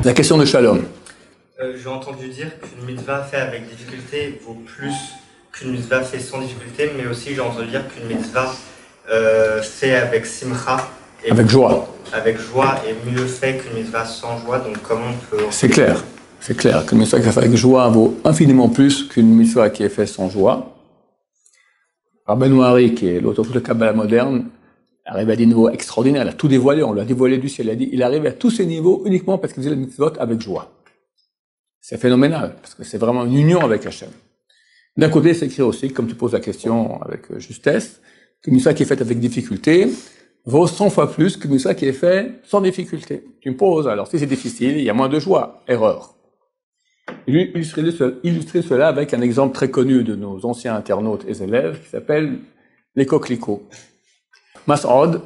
La question de Shalom. J'ai entendu dire qu'une mitzvah faite avec difficulté vaut plus qu'une mitzvah faite sans difficulté, mais aussi j'ai entendu dire qu'une mitzvah faite avec simcha, Avec joie. Avec joie est mieux fait qu'une mitzvah sans joie, donc comment on peut... C'est clair qu'une mitzvah qui est faite avec joie vaut infiniment plus qu'une mitzvah qui est faite sans joie. Rabbeinu Hari, qui est l'auteur de la Kabbalah moderne, arrive à des niveaux extraordinaires, il a tout dévoilé, on l'a dévoilé du ciel, il a dit, il arrive à tous ces niveaux uniquement parce qu'il faisait la mitzvot avec joie. C'est phénoménal, parce que c'est vraiment une union avec Hachem. D'un côté, c'est écrit aussi, comme tu poses la question avec justesse, qu'une mitzvah qui est faite avec difficulté vaut 100 fois plus qu'une mitzvah qui est faite sans difficulté. Tu me poses, alors si c'est difficile, il y a moins de joie, erreur. Illustrer cela avec un exemple très connu de nos anciens internautes et élèves qui s'appelle les coquelicots. Mas'ud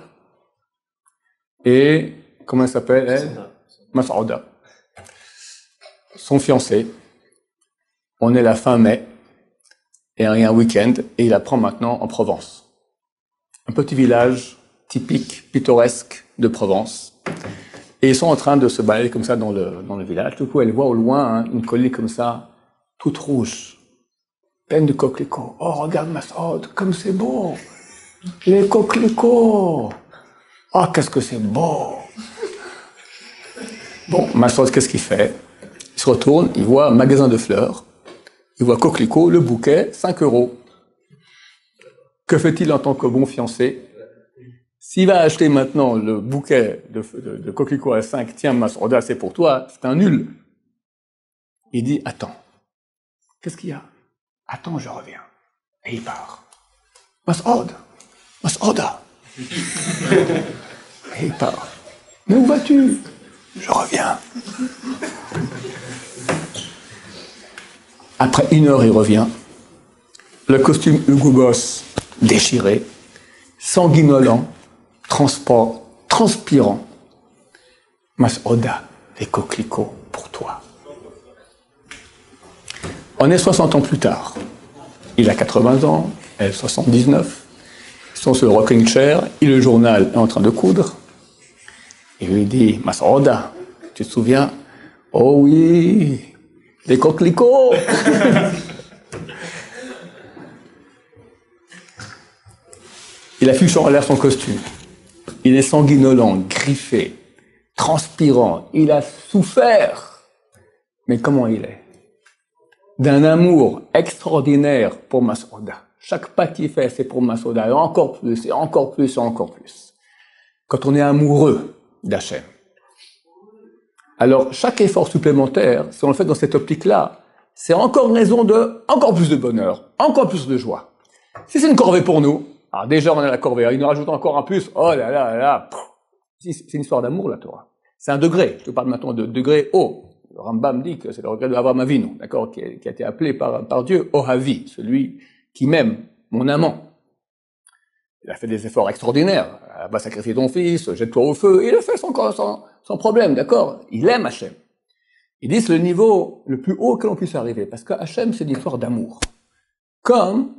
et, comment elle s'appelle elle? Mas'ouda. Son fiancé, on est la fin mai, et il y a un week-end, et il la prend maintenant en Provence. Un petit village typique, pittoresque de Provence. Et ils sont en train de se balader comme ça dans le village. Tout coup, elle voit au loin une colline comme ça, toute rouge, pleine de coquelicots. Oh, regarde Mas'ud, comme c'est beau! Les coquelicots! Oh, qu'est-ce que c'est beau! Bon, Mas'ud, qu'est-ce qu'il fait? Il se retourne, il voit un magasin de fleurs, il voit coquelicot, le bouquet, 5 €. Que fait-il en tant que bon fiancé? S'il va acheter maintenant le bouquet de coquelicot à 5, tiens, Mas'ouda, c'est pour toi, c'est un nul. Il dit, attends, qu'est-ce qu'il y a? Attends, je reviens. Et il part. Mas'ouda. Et il part. Mais où vas-tu? Je reviens. Après 1 heure, il revient. Le costume Hugo Boss déchiré, sanguinolent, transpirant. Mas'ouda, les coquelicots pour toi. On est 60 ans plus tard. Il a 80 ans, elle 79. Ils sont sur le rocking chair, il le journal est en train de coudre. Il lui dit, Mas'ouda, tu te souviens? Oh oui, les coquelicots. Il a fichu en l'air son costume. Il est sanguinolent, griffé, transpirant. Il a souffert. Mais comment il est? D'un amour extraordinaire pour Mas'ouda. Chaque pas qu'il fait, c'est pour Mas'ouda. Et encore plus, et encore plus, et encore plus. Quand on est amoureux d'Hachem. Alors, chaque effort supplémentaire, si on le fait dans cette optique-là, c'est encore une raison de encore plus de bonheur, encore plus de joie. Si c'est une corvée pour nous, alors déjà on a la corvée, il nous rajoute encore un plus, oh là là là là, c'est une histoire d'amour la Torah. C'est un degré, je te parle maintenant de degré haut. Le Rambam dit que c'est le regret d'Avraham Avinu, d'accord, qui a été appelé par Dieu Ohavi, celui qui m'aime, mon amant. Il a fait des efforts extraordinaires, va sacrifier ton fils, jette-toi au feu, il le fait sans problème, d'accord. Il aime Hachem. Ils disent le niveau le plus haut que l'on puisse arriver, parce que Hachem c'est une histoire d'amour. Comme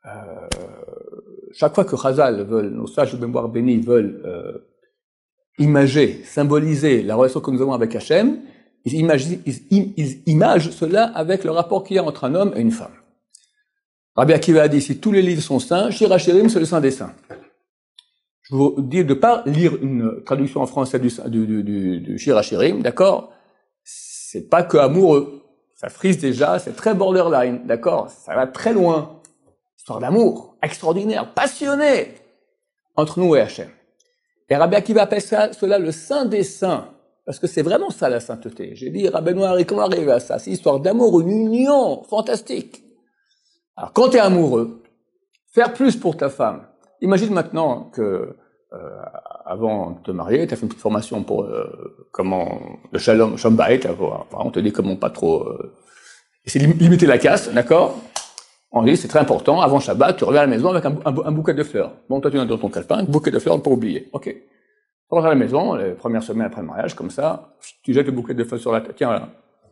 chaque fois que Chazal veulent, nos sages de mémoire bénis veulent imager, symboliser la relation que nous avons avec Hachem, ils imagent cela avec le rapport qu'il y a entre un homme et une femme. Rabbi Akiva a dit, si tous les livres sont saints, Shir HaShirim, c'est le saint des saints. Je vous dis de pas lire une traduction en français du Shir HaShirim, d'accord? C'est pas que amoureux. Ça frise déjà, c'est très borderline, d'accord? Ça va très loin. Histoire d'amour, extraordinaire, passionné, entre nous et Hachem. Et Rabbi Akiva appelle cela le saint des saints, parce que c'est vraiment ça la sainteté. J'ai dit, Rabbeinu Hari, comment arriver à ça? C'est histoire d'amour, une union fantastique. Alors, quand tu es amoureux, faire plus pour ta femme. Imagine maintenant que, avant de te marier, tu as fait une petite formation pour comment le shalom bayit, on te dit comment pas trop essayer de limiter la casse, d'accord? On dit c'est très important, avant Shabbat, tu reviens à la maison avec un bouquet de fleurs. Bon, toi tu as dans ton calepin, un bouquet de fleurs, pas oublier. Ok. Tu reviens à la maison, les premières semaines après le mariage, comme ça, tu jettes le bouquet de fleurs sur la tête. Tiens, voilà.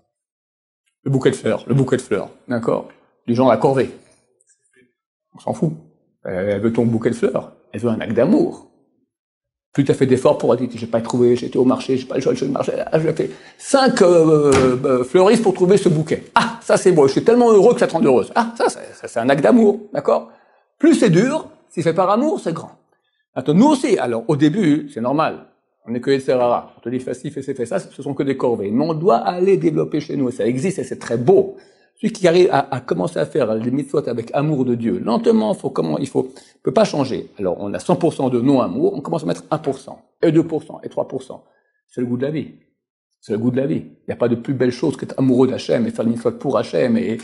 Le bouquet de fleurs, d'accord? Du genre la corvée. On s'en fout. Elle veut ton bouquet de fleurs. Elle veut un acte d'amour. Plus tu as fait d'efforts pour dire, j'ai pas trouvé, j'étais au marché, j'ai pas le choix de marché, j'ai fait 5 fleuristes pour trouver ce bouquet. Ah, ça c'est beau, je suis tellement heureux que ça te rend heureuse. Ah, ça c'est un acte d'amour, d'accord? Plus c'est dur, si c'est par amour, c'est grand. Attends, nous aussi, alors au début, c'est normal, on est que les Serrara, on te dit fais ci, fais ci, fais ça, ce sont que des corvées. Mais on doit aller développer chez nous, ça existe et c'est très beau. Celui qui arrive à commencer à faire les mitzvot avec amour de Dieu, lentement, peut pas changer. Alors, on a 100% de non-amour, on commence à mettre 1%, et 2%, et 3%. C'est le goût de la vie. C'est le goût de la vie. Il n'y a pas de plus belle chose qu'être amoureux d'Hachem et faire les mitzvot pour Hachem, et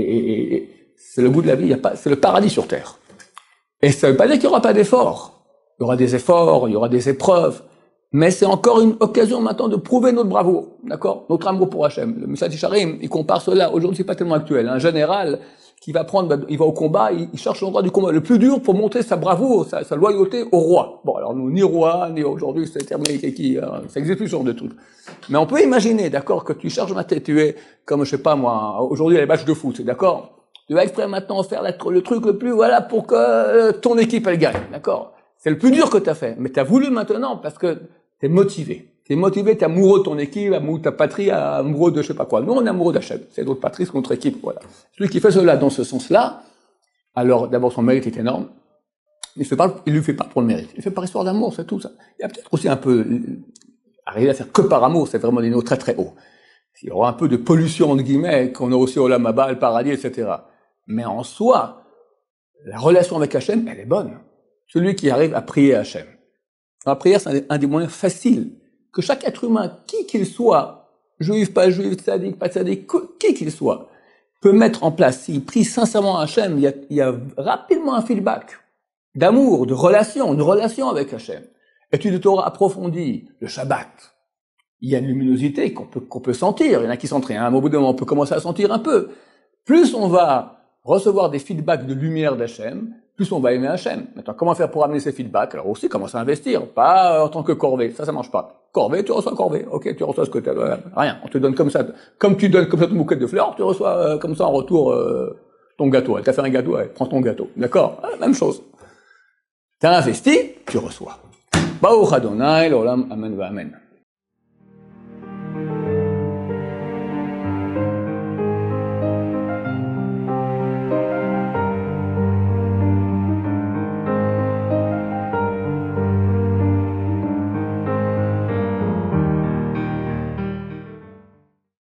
c'est le goût de la vie, c'est le paradis sur terre. Et ça ne veut pas dire qu'il n'y aura pas d'efforts. Il y aura des efforts, il y aura des épreuves, mais c'est encore une occasion maintenant de prouver notre bravoure, d'accord? Notre amour pour Hachem. Le Message Isharim, il compare cela. Aujourd'hui, c'est pas tellement actuel. Un général qui va il va au combat, il cherche l'endroit du combat le plus dur pour montrer sa bravoure, sa loyauté au roi. Bon, alors nous, ni roi, ni aujourd'hui, c'est terminé, ça existe plus ce genre de truc. Mais on peut imaginer, d'accord, que tu charges ma tête, tu es, comme je sais pas moi, aujourd'hui, les matchs de foot, d'accord? Tu vas exprès maintenant faire le truc le plus, voilà, pour que ton équipe, elle gagne, d'accord? C'est le plus dur que tu as fait. Mais tu as voulu maintenant parce que t'es motivé. T'es motivé, t'es amoureux de ton équipe, amoureux de ta patrie, amoureux de je sais pas quoi. Nous, on est amoureux d'Hachem. C'est notre patrie, c'est notre équipe, voilà. Celui qui fait cela dans ce sens-là, alors, d'abord, son mérite est énorme. Il lui fait pas pour le mérite. Il fait par histoire d'amour, c'est tout ça. Il y a peut-être aussi un peu, arriver à faire que par amour, c'est vraiment des niveaux très très hauts. Il y aura un peu de pollution, entre guillemets, qu'on a aussi au Olam Haba, le paradis, etc. Mais en soi, la relation avec Hachem, elle est bonne. Celui qui arrive à prier Hachem. La prière, c'est un des moyens faciles que chaque être humain, qui qu'il soit, juif, pas juif, tzaddik, pas tzaddik, qui qu'il soit, peut mettre en place. S'il prie sincèrement Hachem, il y a rapidement un feedback d'amour, de relation, une relation avec Hachem. Étude de Torah approfondie, le Shabbat. Il y a une luminosité qu'on peut sentir. Il y en a qui sentent rien. Au bout d'un moment, on peut commencer à sentir un peu. Plus on va recevoir des feedbacks de lumière d'Hachem, plus on va aimer Hachem. Maintenant, comment faire pour amener ces feedbacks? Alors aussi, commencer à investir, pas en tant que corvée. Ça marche pas. Corvée, tu reçois corvée. Ok, tu reçois ce que tu as. Rien. On te donne comme ça. Comme tu donnes comme ça ton bouquet de fleurs, tu reçois comme ça en retour ton gâteau. Elle t'a fait un gâteau, elle prend ton gâteau. D'accord? Même chose. T'as investi, tu reçois. Baruch Adonai, l'olam, amen, va amen.